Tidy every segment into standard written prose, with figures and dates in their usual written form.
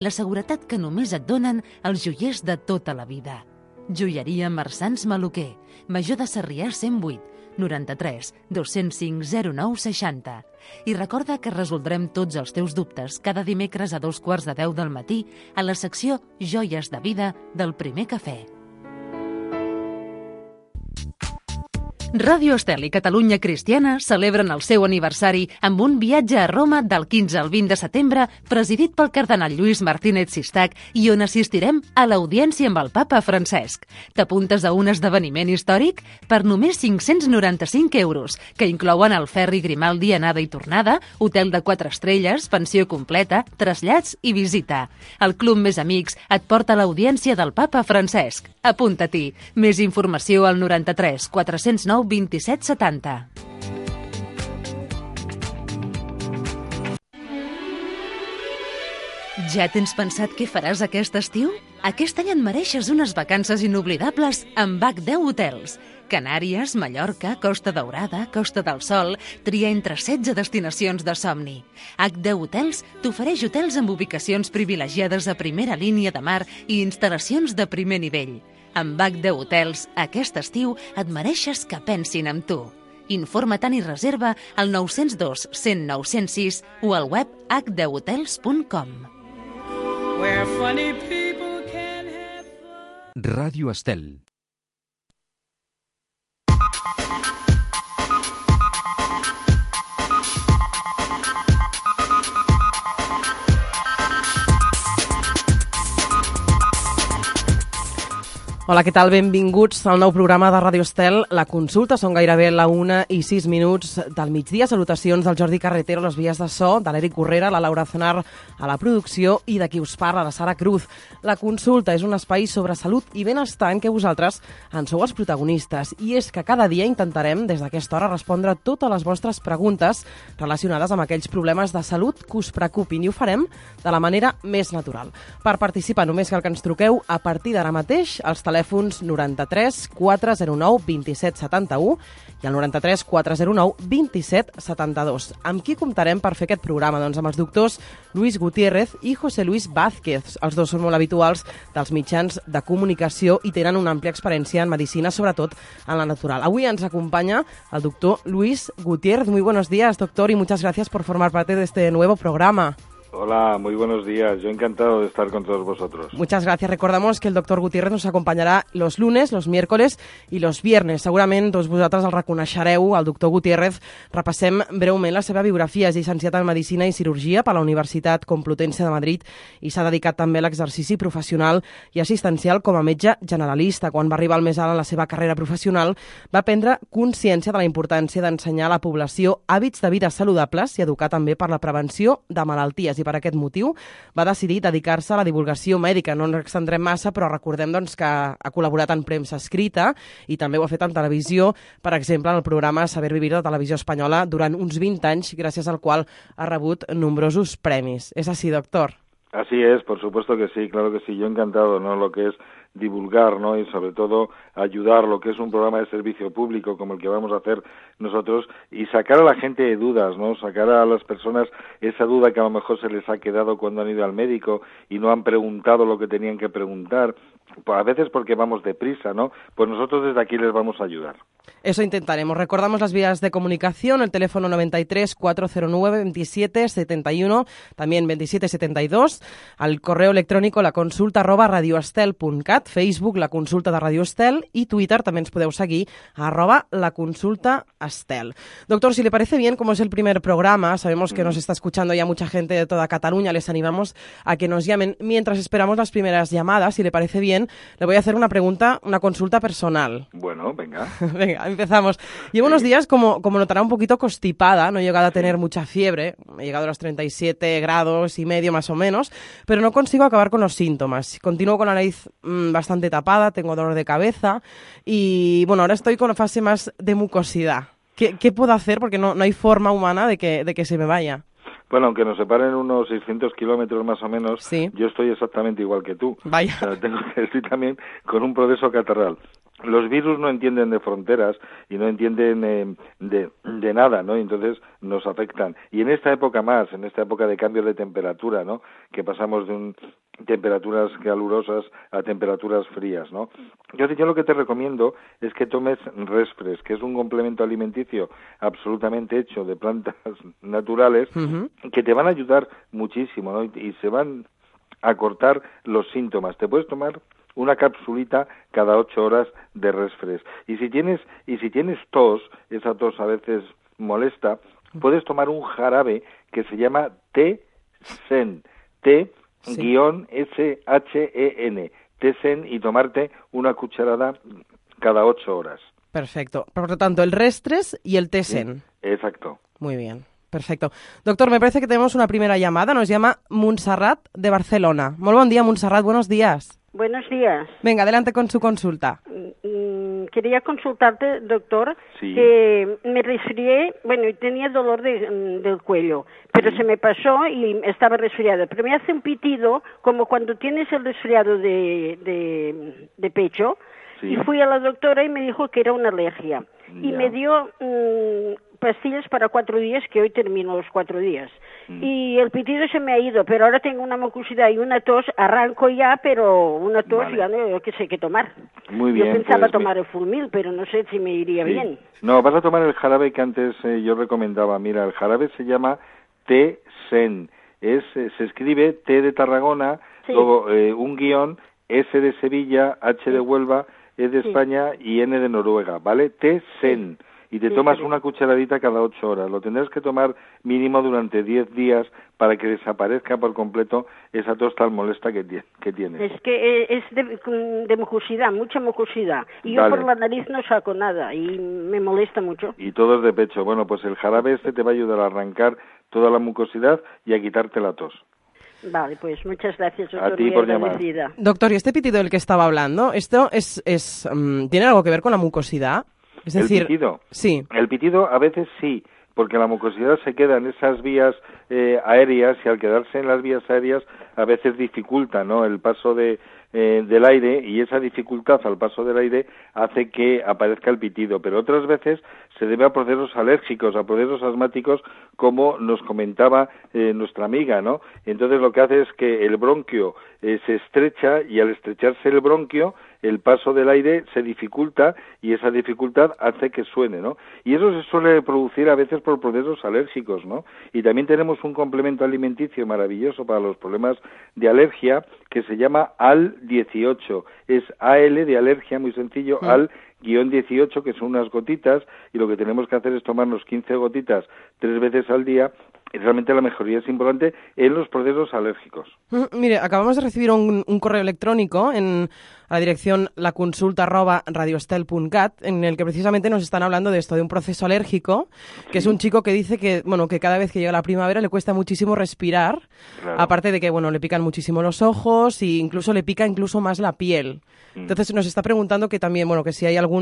la seguretat que només et donen els joiers de tota la vida. Joieria Marsans Maluquer, Major de Sarrià 108, 93 205 09 60. I recorda que resoldrem tots els teus dubtes cada dimecres a 9:15 del matí a la secció Joies de Vida del Primer Cafè. Ràdio Estel i Catalunya Cristiana celebren el seu aniversari amb un viatge a Roma del 15 al 20 de setembre presidit pel cardenal Lluís Martínez Sistac i on assistirem a l'audiència amb el papa Francesc. T'apuntes a un esdeveniment històric? Per només 595 euros, que inclouen el ferri Grimaldi anada i tornada, hotel de 4 estrelles, pensió completa, trasllats i visita. El Club Més Amics et porta a l'audiència del papa Francesc. Apunta-t'hi. Més informació al 93 409 27 70. Ja tens pensat què faràs aquest estiu? Aquest any et mereixes unes vacances inoblidables amb H10 Hotels. Canàries, Mallorca, Costa Daurada, Costa del Sol, tria entre 16 destinacions de somni. H10 Hotels t'ofereix hotels amb ubicacions privilegiades a primera línia de mar i instal·lacions de primer nivell. Amb H10 Hotels, aquest estiu et mereixes que pensin en tu. Informa't i reserva al 902 109 106 o al web h10hotels.com. Ràdio Estel. Hola, què tal? Benvinguts al nou programa de Ràdio Estel. La consulta són gairebé la 1:06 del migdia. Salutacions del Jordi Carretero a les vies de so, de l'Eric Correra, la Laura Zanar a la producció i de qui us parla, la Sara Cruz. La consulta és un espai sobre salut i benestar en què vosaltres en sou els protagonistes. I és que cada dia intentarem, des d'aquesta hora, respondre totes les vostres preguntes relacionades amb aquells problemes de salut que us preocupin i ho farem de la manera més natural. Per participar només cal que ens truqueu a partir d'ara mateix als telèfons 93 409 27 71 i el 93 409 27 72. Amb qui comptarem per fer aquest programa? Doncs amb els doctors Luis Gutiérrez i José Luis Vázquez. Els dos són molt habituals dels mitjans de comunicació i tenen una àmplia experiència en medicina, sobretot en la natural. Avui ens acompaña el doctor Luis Gutiérrez. Muy buenos días, doctor, y muchas gracias por formar parte de este nuevo programa. Hola, muy buenos días. Yo encantado de estar con todos vosotros. Muchas gracias. Recordamos que el doctor Gutiérrez nos acompanyarà los lunes, los miércoles i los viernes. Segurament doncs, vosaltres el reconeixereu, el doctor Gutiérrez. Repassem breument la seva biografia. És llicenciat en Medicina i Cirurgia per la Universitat Complutense de Madrid i s'ha dedicat també a l'exercici professional i assistencial com a metge generalista. Quan va arribar al més alt en la seva carrera professional, va prendre consciència de la importància d'ensenyar a la població hàbits de vida saludables i educar també per la prevenció de malalties. I per aquest motiu va decidir dedicar-se a la divulgació mèdica. No ens extendrem massa, però recordem doncs, que ha col·laborat en premsa escrita i també ho ha fet en televisió, per exemple, en el programa Saber Vivir de Televisió Espanyola durant uns 20 anys, gràcies al qual ha rebut nombrosos premis. És així, doctor? Así es, por supuesto que sí, claro que sí. Yo encantado, ¿no? Lo que es divulgar, ¿no? Y sobre todo ayudar, lo que es un programa de servicio público como el que vamos a hacer nosotros, y sacar a la gente de dudas, ¿no? Sacar a las personas esa duda que a lo mejor se les ha quedado cuando han ido al médico y no han preguntado lo que tenían que preguntar, pues a veces porque vamos deprisa, ¿no? Pues nosotros desde aquí les vamos a ayudar. Eso intentaremos. Recordamos las vías de comunicación, el teléfono 93 409 27 71, también 27 72, al correo electrónico la consulta @radioestel.cat, Facebook la consulta de Radio Estel y Twitter también os podeu seguir @la consulta Estel. Doctor, si le parece bien, como es el primer programa, sabemos que nos está escuchando ya mucha gente de toda Cataluña, les animamos a que nos llamen. Mientras esperamos las primeras llamadas, si le parece bien, le voy a hacer una pregunta, una consulta personal. Bueno, venga. Venga, empezamos. Llevo unos días, como notará, un poquito constipada, no he llegado a tener mucha fiebre, he llegado a los 37 grados y medio más o menos, pero no consigo acabar con los síntomas. Continúo con la nariz bastante tapada, tengo dolor de cabeza y, bueno, ahora estoy con la fase más de mucosidad. ¿Qué puedo hacer? Porque no hay forma humana de que se me vaya. Bueno, aunque nos separen unos 600 kilómetros más o menos, sí. Yo estoy exactamente igual que tú. Vaya. O sea, estoy también con un proceso catarral. los virus no entienden de fronteras y no entienden de nada, ¿no? Y entonces nos afectan. Y en esta época más, en esta época de cambio de temperatura, ¿no? Que pasamos de temperaturas calurosas a temperaturas frías, ¿no? Yo lo que te recomiendo es que tomes Resfres, que es un complemento alimenticio absolutamente hecho de plantas naturales, que te van a ayudar muchísimo, ¿no? Y se van a cortar los síntomas. Te puedes tomar una capsulita cada 8 horas de Resfres. Y si tienes tos, esa tos a veces molesta, puedes tomar un jarabe que se llama T-Sen, T-S-H-E-N, T-Sen, y tomarte una cucharada cada 8 horas. Perfecto. Por lo tanto, el Resfres y el T-Sen. Sí, exacto. Muy bien. Perfecto. Doctor, me parece que tenemos una primera llamada. Nos llama Montserrat de Barcelona. Muy buen día, Montserrat. Buenos días. Buenos días. Venga, adelante con su consulta. Quería consultarte, doctor, sí, que me resfrié, bueno, y tenía dolor del cuello, pero se me pasó y estaba resfriada. Pero me hace un pitido, como cuando tienes el resfriado de pecho, y fui a la doctora y me dijo que era una alergia. Y me dio pastillas para 4 días, que hoy termino los 4 días. Y el pitido se me ha ido, pero ahora tengo una mucosidad y una tos, arranco ya, pero una tos ya no sé qué tomar. Muy bien. Yo pensaba tomar el Fulmil, pero no sé si me iría bien. No, vas a tomar el jarabe que antes yo recomendaba. Mira, el jarabe se llama T-Sen. Se escribe T de Tarragona, luego un guión, S de Sevilla, H de Huelva, E de España y N de Noruega, ¿vale? T-Sen. Y te tomas una cucharadita cada 8 horas. Lo tendrás que tomar mínimo durante 10 días para que desaparezca por completo esa tos tan molesta que tienes. Es que es de mucosidad, mucha mucosidad. Y yo por la nariz no saco nada y me molesta mucho. Y todo es de pecho. Bueno, pues el jarabe te va a ayudar a arrancar toda la mucosidad y a quitarte la tos. Vale, pues muchas gracias, doctor. A ti por llamar. Doctor, ¿y este pitido del que estaba hablando, esto tiene algo que ver con la mucosidad? Es decir, ¿el pitido? Sí. El pitido a veces sí, porque la mucosidad se queda en esas vías aéreas y al quedarse en las vías aéreas a veces dificulta, ¿no?, el paso del aire, y esa dificultad al paso del aire hace que aparezca el pitido, pero otras veces se debe a procesos alérgicos, a procesos asmáticos, como nos comentaba nuestra amiga, ¿no? Entonces lo que hace es que el bronquio se estrecha, y al estrecharse el bronquio el paso del aire se dificulta, y esa dificultad hace que suene, ¿no? Y eso se suele producir a veces por procesos alérgicos, ¿no? Y también tenemos un complemento alimenticio maravilloso para los problemas de alergia que se llama AL18. Es AL de alergia, muy sencillo, AL-18, que son unas gotitas, y lo que tenemos que hacer es tomarnos 15 gotitas 3 veces al día. Y realmente la mejoría es importante en los procesos alérgicos. Mire, acabamos de recibir un correo electrónico en la dirección laconsulta@radioestel.cat, en el que precisamente nos están hablando de esto, de un proceso alérgico, que es un chico que dice que cada vez que llega la primavera le cuesta muchísimo respirar, aparte de que le pican muchísimo los ojos, y incluso le pica más la piel. Entonces nos está preguntando que también, que si hay algo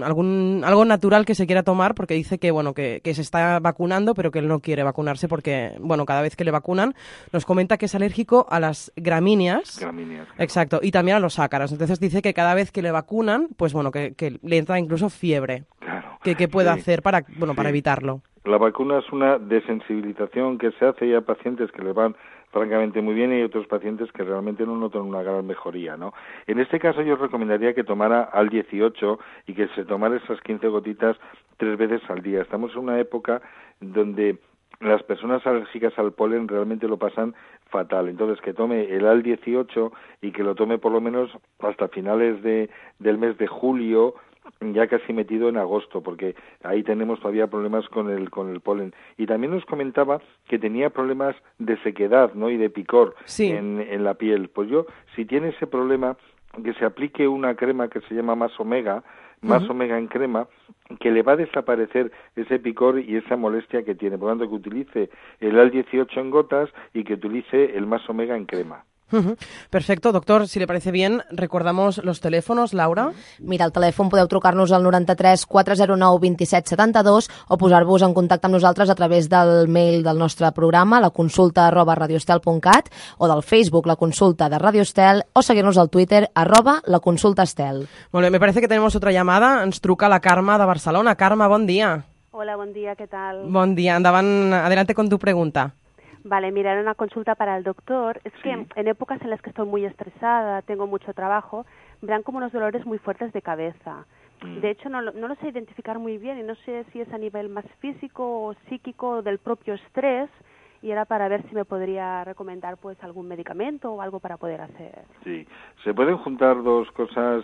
natural que se quiera tomar, porque dice que se está vacunando, pero que él no quiere vacunarse porque, cada vez que le vacunan, nos comenta que es alérgico a las gramíneas. Exacto, y también a los ácaros. Entonces dice que cada vez que le vacunan, pues que le entra incluso fiebre. Claro. ¿Qué puede hacer para evitarlo? La vacuna es una desensibilización que se hace, y hay pacientes que le van francamente muy bien, y hay otros pacientes que realmente no notan una gran mejoría, ¿no? En este caso yo recomendaría que tomara AL18 y que se tomara esas 15 gotitas 3 veces al día. Estamos en una época donde las personas alérgicas al polen realmente lo pasan fatal. Entonces, que tome el AL18 y que lo tome por lo menos hasta finales del mes de julio, ya casi metido en agosto, porque ahí tenemos todavía problemas con el polen. Y también nos comentaba que tenía problemas de sequedad, ¿no?, y de picor en la piel. Pues si tiene ese problema, que se aplique una crema que se llama Más Omega en crema, que le va a desaparecer ese picor y esa molestia que tiene. Por lo tanto, que utilice el AL18 en gotas y que utilice el Más Omega en crema. Perfecto, doctor. Si le parece bien, recordamos los teléfonos, Laura. Mira, al telèfon podeu trucar-nos al 93 409 27 72 o posar-vos en contacte amb nosaltres a través del mail del nostre programa, la consulta@radioestel.cat, o del Facebook, la consulta de Radio Estel, o seguir-nos al Twitter, @laconsultaestel. Molt bé, me parece que tenemos otra llamada. Ens truca la Carme de Barcelona. Carme, bon dia. Hola, buen día, ¿qué tal? Bon dia. Endavant, adelante con tu pregunta. Vale, mira, era una consulta para el doctor. Es que en épocas en las que estoy muy estresada, tengo mucho trabajo, me dan como unos dolores muy fuertes de cabeza. De hecho, no lo sé identificar muy bien y no sé si es a nivel más físico o psíquico del propio estrés, y era para ver si me podría recomendar pues algún medicamento o algo para poder hacer. Sí, se pueden juntar dos cosas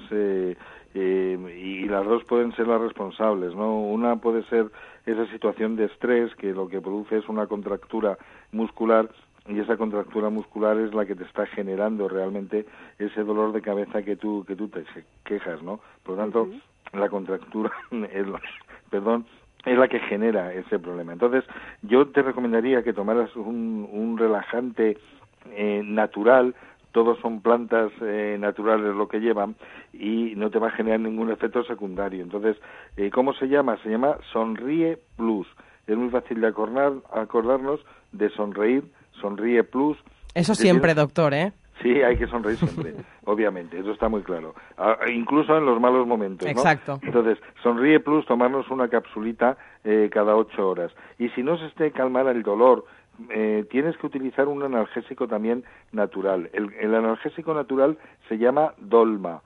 y las dos pueden ser las responsables, ¿no? Una puede ser esa situación de estrés que lo que produce es una contractura muscular, y esa contractura muscular es la que te está generando realmente ese dolor de cabeza que tú te quejas, ¿no? Por lo tanto, la contractura es la que genera ese problema. Entonces, yo te recomendaría que tomaras un relajante natural. Todos son plantas naturales lo que llevan, y no te va a generar ningún efecto secundario. Entonces, ¿cómo se llama? Se llama Sonríe Plus. Es muy fácil de acordarnos de sonreír, Sonríe Plus. Eso siempre, doctor, ¿eh? Sí, hay que sonreír siempre, obviamente, eso está muy claro. Incluso en los malos momentos, ¿no? Exacto. Entonces, Sonríe Plus, tomarnos una capsulita cada 8 horas. Y si no se esté calmar el dolor, tienes que utilizar un analgésico también natural. El analgésico natural se llama Dolma,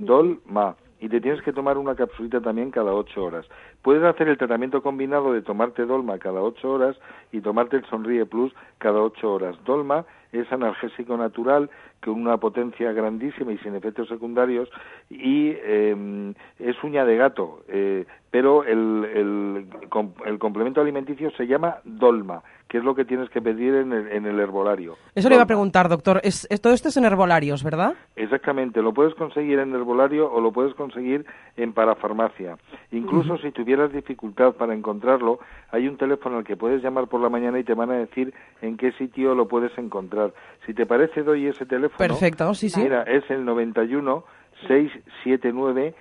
y te tienes que tomar una capsulita también cada 8 horas. Puedes hacer el tratamiento combinado de tomarte Dolma cada 8 horas y tomarte el Sonríe Plus cada 8 horas. Dolma es analgésico natural con una potencia grandísima y sin efectos secundarios, y es uña de gato, pero el complemento alimenticio se llama Dolma, que es lo que tienes que pedir en el herbolario. Eso le iba a preguntar, doctor. Todo esto es en herbolarios, ¿verdad? Exactamente, lo puedes conseguir en herbolario o lo puedes conseguir en parafarmacia. Incluso si tuvieras dificultad para encontrarlo, hay un teléfono al que puedes llamar por la mañana y te van a decir en qué sitio lo puedes encontrar. Si te parece, doy ese teléfono. Perfecto, sí. Mira, es el 91 679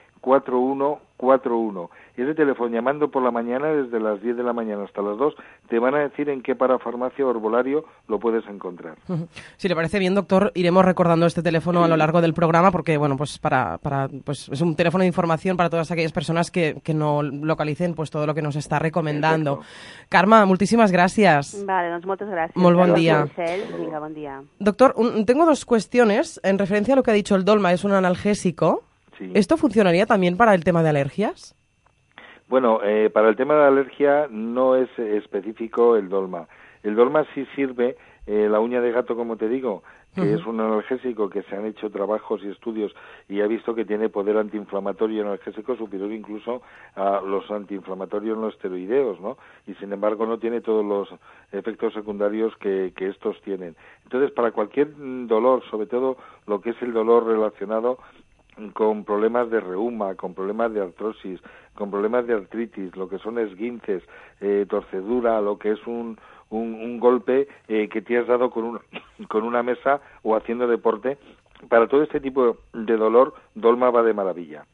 4141. Ese teléfono, llamando por la mañana desde las 10 de la mañana hasta las 2, te van a decir en qué parafarmacia o herbolario lo puedes encontrar. Si le parece bien, doctor, iremos recordando este teléfono a lo largo del programa, porque bueno, pues pues es un teléfono de información para todas aquellas personas que no localicen pues todo lo que nos está recomendando. Exacto. Carme, moltíssimes gràcies. Vale, doncs moltes gràcies. Molt bon dia. Venga, buen día. Doctor, tengo dos cuestiones en referencia a lo que ha dicho el Dolma. Es un analgésico. Sí. ¿Esto funcionaría también para el tema de alergias? Bueno, para el tema de la alergia no es específico el Dolma. El Dolma sí sirve, la uña de gato, como te digo, que es un analgésico que se han hecho trabajos y estudios y ha visto que tiene poder antiinflamatorio y analgésico superior incluso a los antiinflamatorios no esteroideos, ¿no? Y sin embargo no tiene todos los efectos secundarios que estos tienen. Entonces, para cualquier dolor, sobre todo lo que es el dolor relacionado con problemas de reuma, con problemas de artrosis, con problemas de artritis, lo que son esguinces, torcedura, lo que es un golpe que te has dado con una mesa o haciendo deporte. Para todo este tipo de dolor, Dolma va de maravilla.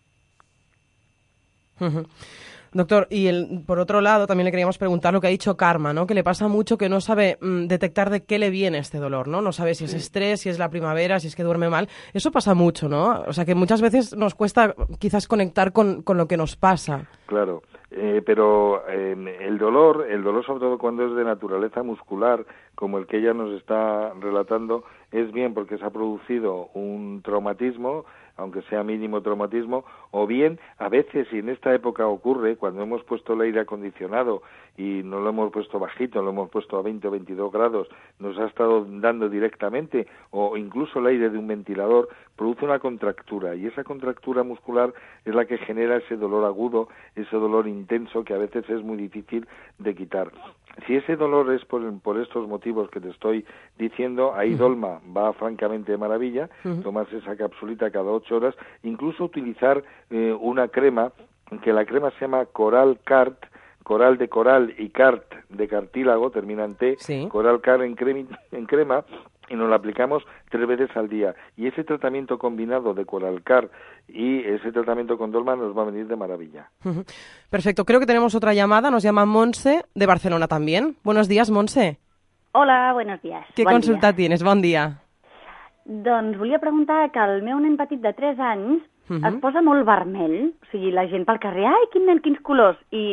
Doctor, y por otro lado también le queríamos preguntar lo que ha dicho Carme, ¿no? Que le pasa mucho que no sabe detectar de qué le viene este dolor, ¿no? No sabe si es estrés, si es la primavera, si es que duerme mal. Eso pasa mucho, ¿no? O sea, que muchas veces nos cuesta quizás conectar con lo que nos pasa. Claro, pero el dolor sobre todo cuando es de naturaleza muscular, como el que ella nos está relatando, es bien porque se ha producido un traumatismo, aunque sea mínimo traumatismo, o bien, a veces, y en esta época ocurre, cuando hemos puesto el aire acondicionado y no lo hemos puesto bajito, lo hemos puesto a 20 o 22 grados, nos ha estado dando directamente, o incluso el aire de un ventilador, produce una contractura, y esa contractura muscular es la que genera ese dolor agudo, ese dolor intenso que a veces es muy difícil de quitar. Si ese dolor es por estos motivos que te estoy diciendo, ahí Dolma va francamente de maravilla, tomarse esa capsulita cada 8 horas, incluso utilizar una crema, que la crema se llama Coral Cart, coral de coral y cart de cartílago, termina en T, sí. Coral Cart en crema, y nos la aplicamos 3 veces al día. Y ese tratamiento combinado de Coralcar y ese tratamiento con Dolman nos va a venir de maravilla. Perfecto. Creo que tenemos otra llamada. Nos llama Montse, de Barcelona también. Buenos días, Montse. Hola, buenos días. Què consulta tienes? Bon dia. Doncs volia preguntar que el meu nen petit de 3 anys es posa molt vermell, o sigui, la gent pel carrer, ai, quin nen, quins colors, i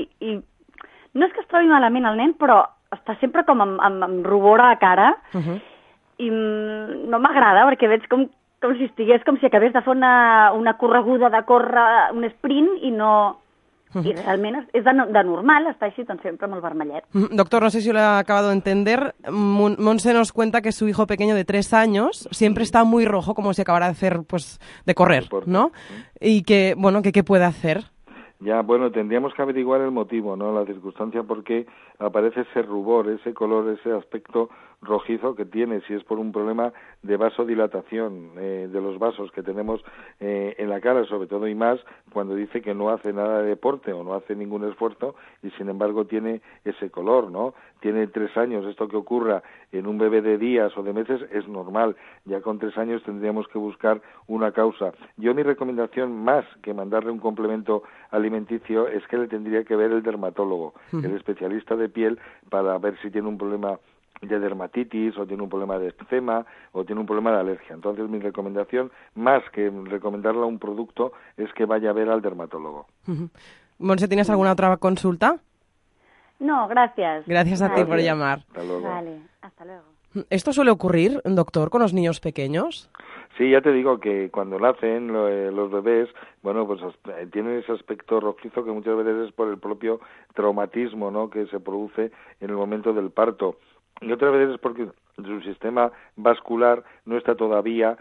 no és que es trobi malament el nen, però està sempre com amb rubor a la cara, i no m'agrada, perquè veig com si estigués, com si acabés de fer una correguda de córrer, un sprint, i no... Y realment és de normal, està així, doncs sempre molt vermellet. Doctor, no sé si lo he acabado de entender. Monse nos cuenta que su hijo pequeño de 3 años siempre está muy rojo, como si acabara de hacer, pues, de correr, ¿no? Y que, bueno, que qué puede hacer. Ya, bueno, tendríamos que averiguar el motivo, ¿no? La circunstancia por qué aparece ese rubor, ese color, ese aspecto rojizo que tiene, si es por un problema de vasodilatación de los vasos que tenemos en la cara, sobre todo y más cuando dice que no hace nada de deporte o no hace ningún esfuerzo y sin embargo tiene ese color, ¿no? Tiene 3 años, esto que ocurra en un bebé de días o de meses es normal, ya con 3 años tendríamos que buscar una causa. Yo mi recomendación, más que mandarle un complemento alimenticio, es que le tendría que ver el dermatólogo, el especialista de piel, para ver si tiene un problema de dermatitis o tiene un problema de eczema o tiene un problema de alergia. Entonces mi recomendación, más que recomendarle un producto, es que vaya a ver al dermatólogo. Monse, ¿tienes alguna otra consulta? No, gracias. Gracias a ti por llamar. Hasta luego. Vale, hasta luego. ¿Esto suele ocurrir, doctor, con los niños pequeños? Sí, ya te digo que cuando nacen los bebés, bueno, pues tienen ese aspecto rojizo que muchas veces es por el propio traumatismo, ¿no?, que se produce en el momento del parto. Y otras veces es porque su sistema vascular no está todavía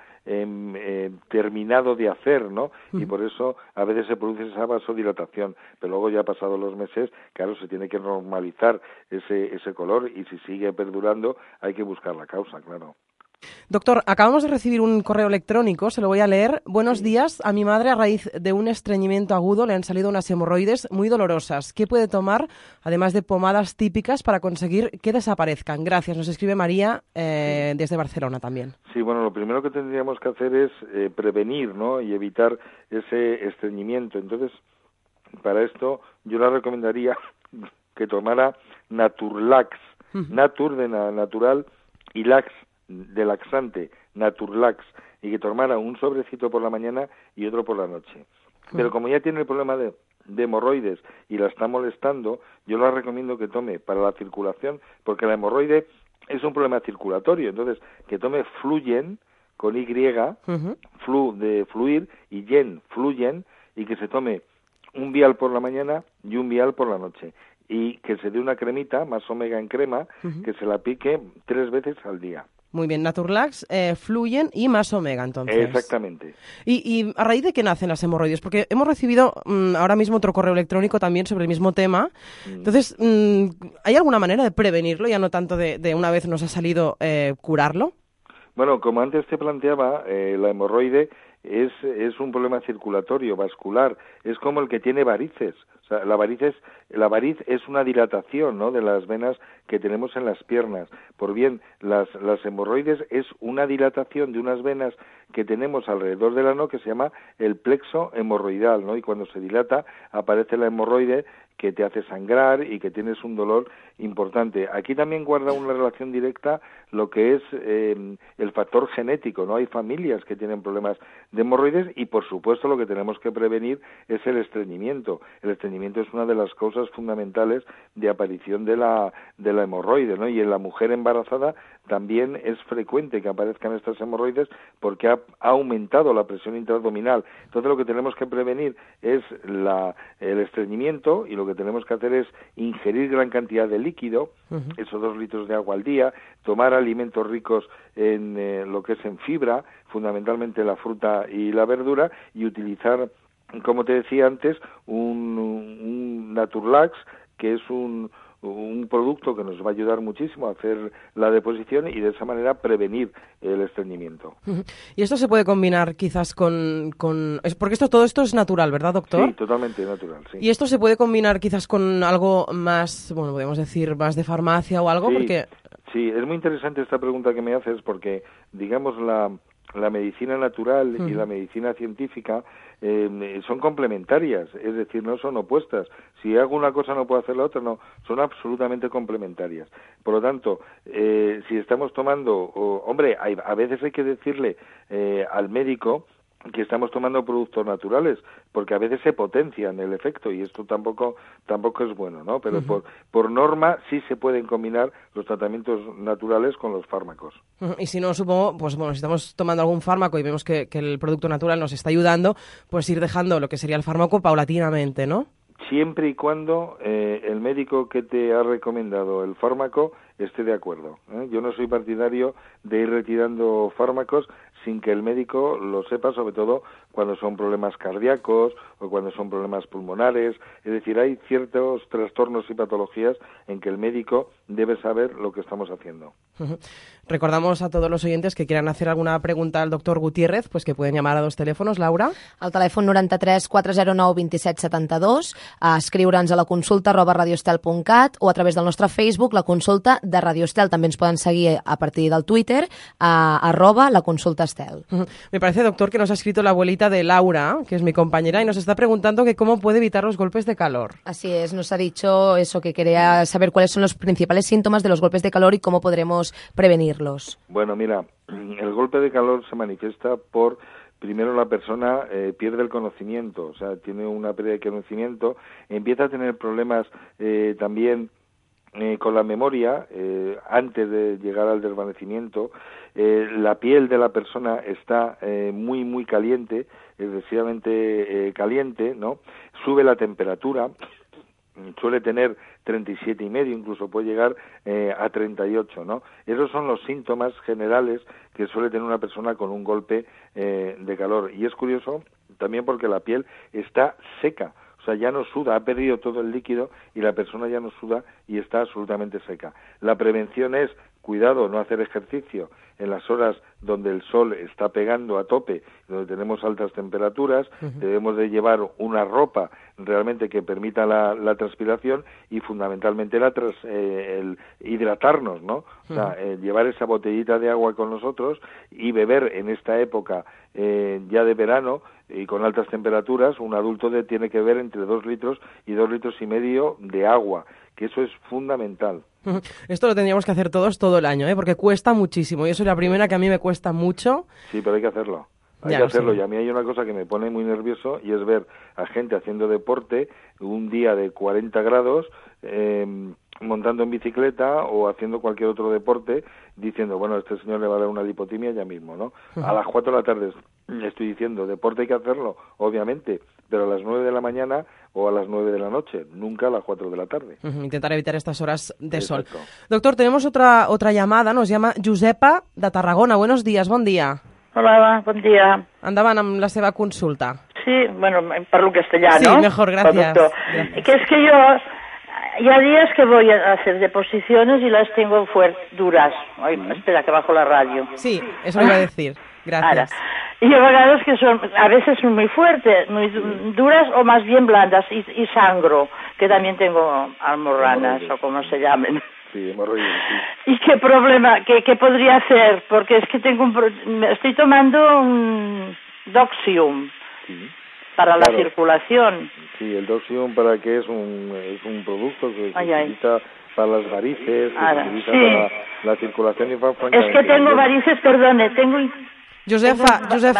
terminado de hacer, ¿no? Y por eso a veces se produce esa vasodilatación. Pero luego ya pasados los meses, claro, se tiene que normalizar ese color y si sigue perdurando hay que buscar la causa, claro. Doctor, acabamos de recibir un correo electrónico, se lo voy a leer. Buenos días, a mi madre a raíz de un estreñimiento agudo le han salido unas hemorroides muy dolorosas. ¿Qué puede tomar, además de pomadas típicas, para conseguir que desaparezcan? Gracias, nos escribe María desde Barcelona también. Sí, bueno, lo primero que tendríamos que hacer es prevenir, ¿no?, y evitar ese estreñimiento. Entonces, para esto yo le recomendaría que tomara Naturlax, Natur de natural y Lax de laxante, Naturlax, y que tomara un sobrecito por la mañana y otro por la noche. Pero como ya tiene el problema de hemorroides y la está molestando, yo le recomiendo que tome para la circulación, porque la hemorroide es un problema circulatorio, entonces que tome Fluyen con Y, flu de fluir, y yen, Fluyen, y que se tome un vial por la mañana y un vial por la noche. Y que se dé una cremita, más omega en crema, que se la pique 3 veces al día. Muy bien, Naturlax, Fluyen y más omega, entonces. Exactamente. ¿Y a raíz de qué nacen las hemorroides? Porque hemos recibido ahora mismo otro correo electrónico también sobre el mismo tema. Entonces, ¿hay alguna manera de prevenirlo, ya no tanto de una vez nos ha salido curarlo? Bueno, como antes te planteaba, la hemorroide es un problema circulatorio, vascular, es como el que tiene varices. O sea, la variz es una dilatación, ¿no?, de las venas que tenemos en las piernas. Por bien, las hemorroides es una dilatación de unas venas que tenemos alrededor del ano que se llama el plexo hemorroidal, ¿no? Y cuando se dilata aparece la hemorroide que te hace sangrar y que tienes un dolor importante. Aquí también guarda una relación directa lo que es el factor genético, ¿no? Hay familias que tienen problemas de hemorroides y, por supuesto, lo que tenemos que prevenir es el estreñimiento. El estreñimiento es una de las causas fundamentales de aparición de la hemorroide, ¿no? Y en la mujer embarazada también es frecuente que aparezcan estas hemorroides porque ha aumentado la presión intraabdominal. Entonces, lo que tenemos que prevenir es el estreñimiento, y lo que tenemos que hacer es ingerir gran cantidad de líquido, esos 2 litros de agua al día, tomar alimentos ricos en lo que es en fibra, fundamentalmente la fruta y la verdura, y utilizar, como te decía antes, un Naturlax, que es un producto que nos va a ayudar muchísimo a hacer la deposición y de esa manera prevenir el estreñimiento. Y esto se puede combinar quizás con porque todo esto es natural, ¿verdad, doctor? Sí, totalmente natural, sí. Y esto se puede combinar quizás con algo más, bueno, podemos decir, más de farmacia o algo, sí. Porque... Sí, es muy interesante esta pregunta que me haces porque, digamos, la medicina natural y la medicina científica son complementarias, es decir, no son opuestas. Si hago una cosa no puedo hacer la otra, no, son absolutamente complementarias. Por lo tanto, si estamos tomando, a veces hay que decirle al médico que estamos tomando productos naturales, porque a veces se potencian el efecto y esto tampoco es bueno, ¿no? Pero por norma sí se pueden combinar los tratamientos naturales con los fármacos. Y si no, supongo, pues bueno, si estamos tomando algún fármaco y vemos que el producto natural nos está ayudando, pues ir dejando lo que sería el fármaco paulatinamente, ¿no? Siempre y cuando el médico que te ha recomendado el fármaco esté de acuerdo, ¿eh? Yo no soy partidario de ir retirando fármacos sin que el médico lo sepa, sobre todo cuando son problemas cardíacos o cuando son problemas pulmonares. Es decir, hay ciertos trastornos y patologías en que el médico debe saber lo que estamos haciendo. Recordamos a todos los oyentes que quieran hacer alguna pregunta al doctor Gutiérrez, pues que pueden llamar a 2 telèfons, Laura. El telèfon 93 409 27 72, a escriure'ns a la consulta @radiostel.cat o a través del nostre Facebook, la consulta de Radio Estel. També ens poden seguir a partir del Twitter, a @laconsultaestel. Me parece, doctor, que nos ha escrito la abuelita de Laura, que es mi compañera, y nos está preguntando que cómo puede evitar los golpes de calor. Así es, nos ha dicho eso, que quería saber cuáles son los principales síntomas de los golpes de calor y cómo podremos prevenirlos. Bueno, mira, el golpe de calor se manifiesta por, primero, la persona pierde el conocimiento, o sea, tiene una pérdida de conocimiento, empieza a tener problemas también con la memoria, antes de llegar al desvanecimiento. La piel de la persona está muy caliente, excesivamente caliente, ¿no? Sube la temperatura, suele tener 37,5, incluso puede llegar a 38, ¿no? Esos son los síntomas generales que suele tener una persona con un golpe de calor. Y es curioso también porque la piel está seca, o sea, ya no suda, ha perdido todo el líquido y la persona ya no suda y está absolutamente seca. La prevención es, cuidado, no hacer ejercicio en las horas donde el sol está pegando a tope, donde tenemos altas temperaturas. Debemos de llevar una ropa realmente que permita la transpiración y fundamentalmente el hidratarnos, ¿no? O sea, llevar esa botellita de agua con nosotros y beber en esta época ya de verano y con altas temperaturas. Un adulto tiene que beber entre 2 litros y 2,5 litros de agua, que eso es fundamental. Esto lo tendríamos que hacer todos todo el año, porque cuesta muchísimo. Yo soy la primera que a mí me cuesta mucho. Sí, pero hay que hacerlo. Hay que hacerlo. Y a mí hay una cosa que me pone muy nervioso y es ver a gente haciendo deporte un día de 40 grados, montando en bicicleta o haciendo cualquier otro deporte, diciendo, bueno, este señor le va a dar una lipotimia ya mismo, ¿no? A las 4 de la tarde estoy diciendo, deporte hay que hacerlo, obviamente, pero a las 9 de la mañana o a las 9 de la noche, nunca a las 4 de la tarde. Intentar evitar estas horas de Exacto. sol. Doctor, tenemos otra llamada, nos llama Josepa de Tarragona. Buenos días, bon dia. Hola, bon dia. Endavant amb la seva consulta. Sí, bueno, parlo castellano. Sí, mejor, gracias. Que es que yo, ya días que voy a hacer deposiciones y las tengo duras. Ay, espera, que bajo la radio. Sí, eso lo iba a decir. Gracias. Ahora, y a veces son muy fuertes, muy duras o más bien blandas y sangro, que también tengo almorranas o como se llamen. Sí, hemorroides, sí. ¿Y qué problema, qué podría hacer? Porque es que estoy tomando un Doxium para la circulación. Sí, el Doxium, ¿para qué es un producto que se utiliza para las varices, que se utiliza para la circulación y Es que tengo varices, perdone, Josefa,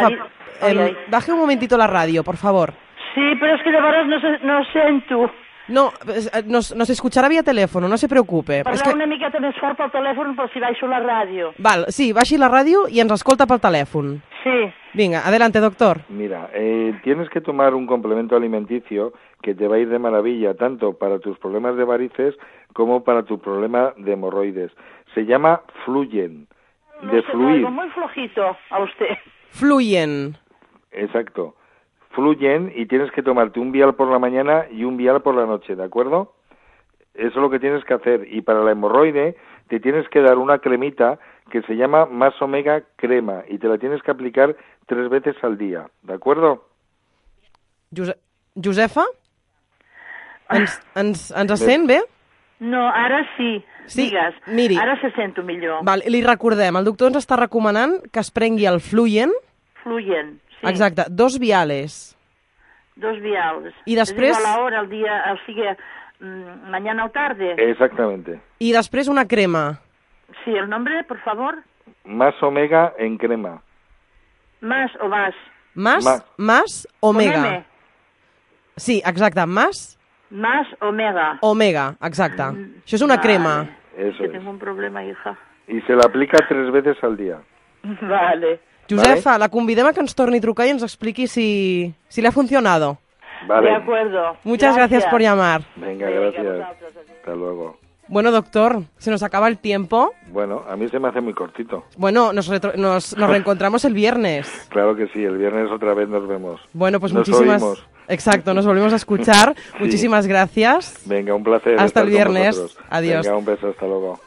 baje un momentito la radio, por favor. Sí, pero es que de verdad no sé en tú. No, nos escucharà via telèfon, no se preocupe. Parlar una miqueta més fort pel telèfon per si baixo la ràdio. Val, sí, baixi la ràdio i ens escolta pel telèfon. Sí. Venga, adelante, doctor. Mira, tienes que tomar un complemento alimenticio que te va a ir de maravilla, tanto para tus problemas de varices como para tu problema de hemorroides. Se llama Fluyen, de fluir. Muy flojito a usted. Fluyen. Exacto. Fluyen y tienes que tomarte un vial por la mañana y un vial por la noche, ¿de acuerdo? Eso es lo que tienes que hacer. Y para la hemorroide te tienes que dar una cremita que se llama Más Omega Crema y te la tienes que aplicar 3 veces al día, ¿de acuerdo? Josefa? Ens sent bé? No, ara sí. Sí, Digues, miri. ara se sento millor. Val, li recordem, el doctor ens està recomanant que es prengui el Fluyen. Fluyen, sí. Exacte, 2 viales. 2 vials. I després... Es diu a la hora, el dia, o sigui, mañana o tarde. Exactamente. I després una crema. Sí, el nombre, por favor. Más omega en crema. Más o más. Más omega. Con M. Sí, exacte, más omega. Omega, exacte. Això és una crema. Eso que es. tengo un problema, hija. Y se la aplica 3 veces al día. Vale. Josefa, la convidem a que ens torni a trucar y ens expliqui si le ha funcionado. Vale. De acuerdo. Muchas gracias por llamar. Venga, gracias. Hasta luego. Bueno, doctor, se nos acaba el tiempo. Bueno, a mí se me hace muy cortito. Bueno, nos reencontramos el viernes. Claro que sí, el viernes otra vez nos vemos. Bueno, pues nos muchísimas... oímos. Exacto, nos volvemos a escuchar. Sí. Muchísimas gracias. Venga, un placer. Hasta el viernes. Adiós. Venga, un beso, hasta luego.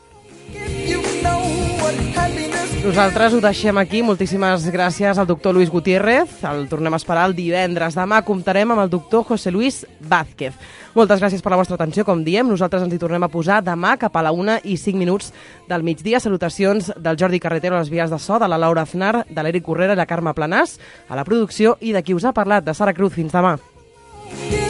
Nosaltres ho deixem aquí. Moltíssimes gràcies al doctor Luis Gutiérrez. El tornem a esperar el divendres. Demà comptarem amb el doctor José Luis Vázquez. Moltes gràcies per la vostra atenció, com diem. Nosaltres ens hi tornem a posar demà cap a la 1:05 del migdia. Salutacions del Jordi Carretero a les vies de so, de la Laura Aznar, de l'Eric Correra i la Carme Planàs a la producció i de qui us ha parlat, de Sara Cruz. Fins demà.